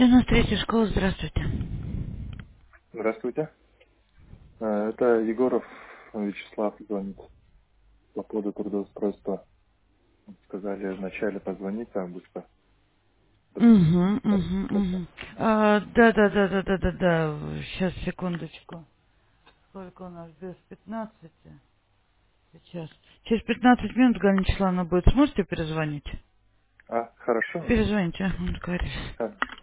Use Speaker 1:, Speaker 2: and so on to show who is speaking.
Speaker 1: 93-я школа, здравствуйте.
Speaker 2: Здравствуйте. Это Егоров Вячеслав звонит по поводу трудоустройства. Сказали вначале позвонить, а быстро.
Speaker 1: Угу, угу, угу. Да. Сейчас, секундочку. Сколько у нас? Без 15. Сейчас. Через 15 минут Галина Вячеславовна будет. Сможете перезвонить?
Speaker 2: Хорошо.
Speaker 1: Перезвоните, договорились.